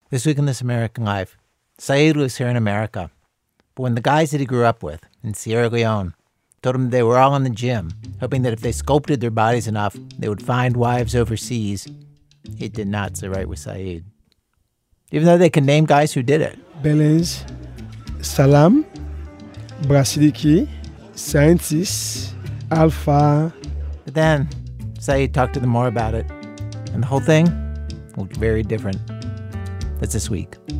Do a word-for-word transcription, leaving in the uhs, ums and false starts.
This week in This American Life, Saeed was here in America. But when the guys that he grew up with in Sierra Leone told him they were all in the gym, hoping that if they sculpted their bodies enough, they would find wives overseas, it did not sit right with Saeed. Even though they can name guys who did it. Belize, Salam, Brasiliki, Scientist, Alpha. But then, Saeed talked to them more about it, and the whole thing looked very different. That's this week.